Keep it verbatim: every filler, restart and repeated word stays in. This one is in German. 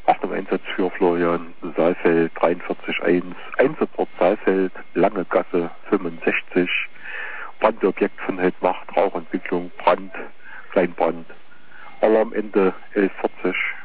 Achtung, Einsatz für Florian, Saalfeld dreiundvierzig eins, Einsatzort Saalfeld, Lange Gasse fünfundsechzig, Brandobjekt von Heldmacht, Rauchentwicklung, Brand, Kleinbrand. Alarmende elf vierzig.